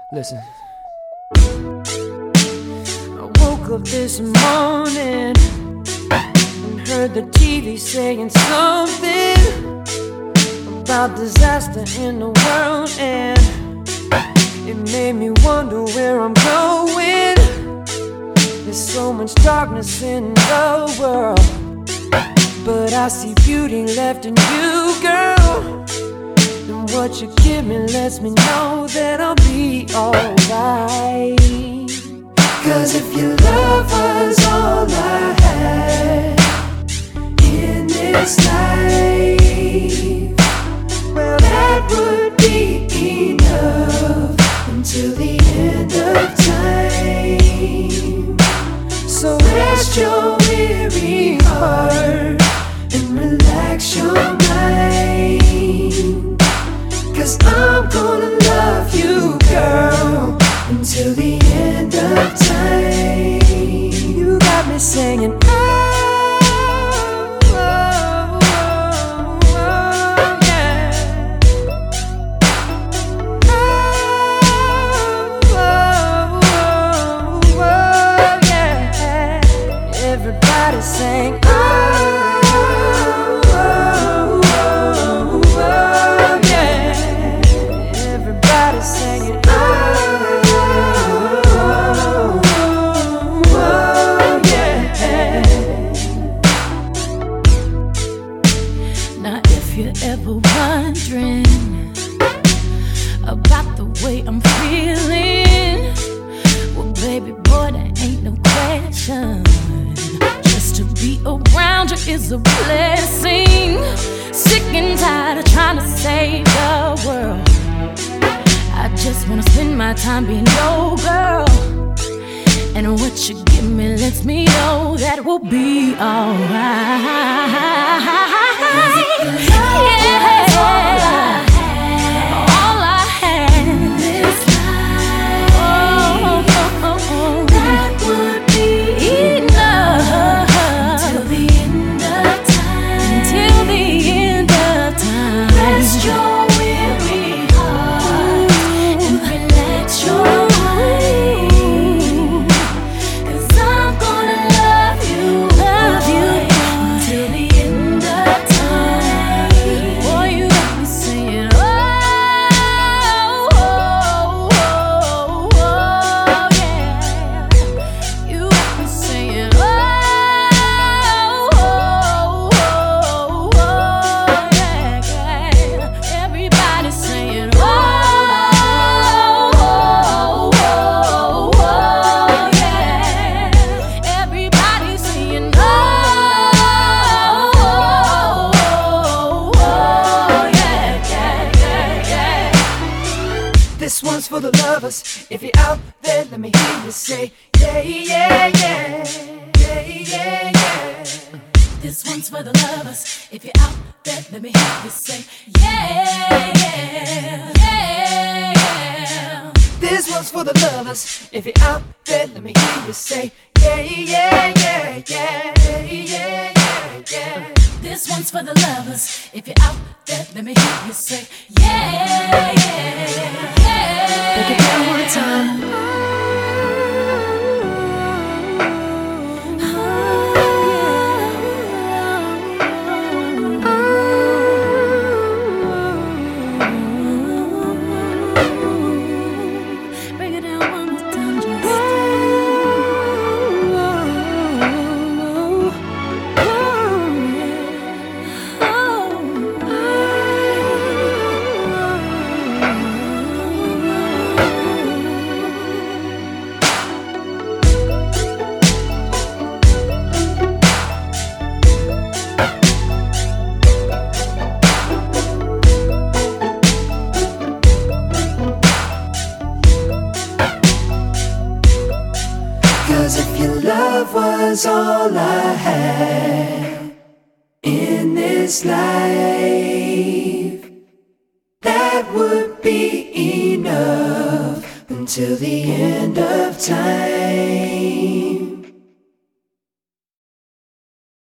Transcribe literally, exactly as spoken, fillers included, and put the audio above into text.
Listen. I woke up this morning and heard the T V saying something about disaster in the world, and it made me wonder where I'm going. There's so much darkness in the world, but I see beauty left in you, girl. And what you give me lets me know that I'll be alright. Cause if your love was all I had in this life, well, that would be enough until the end of time. So rest your weary heart and relax your mind, cause I'm gonna love you, girl, until the end of time. You got me singing, oh, oh, oh, oh, yeah. Oh, oh, oh, oh, yeah. Everybody sing, oh, oh, oh, oh, yeah. Everybody singing, oh. If you're ever wondering about the way I'm feeling, well, baby boy, there ain't no question. Just to be around you is a blessing. Sick and tired of trying to save the world. I just wanna spend my time being your girl, and what you give me lets me know that we'll be alright. Yeah. All I had in this life, oh, oh, oh, oh, that would be enough until the end of time. Until the end of time. Rest your weary heart and relax your mind, cause I'm gonna love you, Love you until the end of time. Boy, you got me saying, oh, oh, oh, oh, yeah. You got me saying, oh, oh, oh, oh, yeah, yeah. Everybody saying, oh, oh, oh, oh, yeah. Everybody saying, oh, oh, yeah, yeah, yeah, yeah. This one's for the lovers. If you're out there, let me hear you say, yeah, yeah, yeah, yeah, yeah, yeah. This one's for the lovers. If you're out there, let me hear you say, yeah, yeah, yeah, yeah. This one's for the lovers. If you're out there, let me hear you say, yeah, yeah, yeah, yeah, yeah, yeah, yeah. This one's for the lovers. If you're out there, let me hear you say, yeah, yeah, yeah. Break it down one time. Break it down one more time, just. Cause if your love was all I had in this life, that would be enough until the end of time.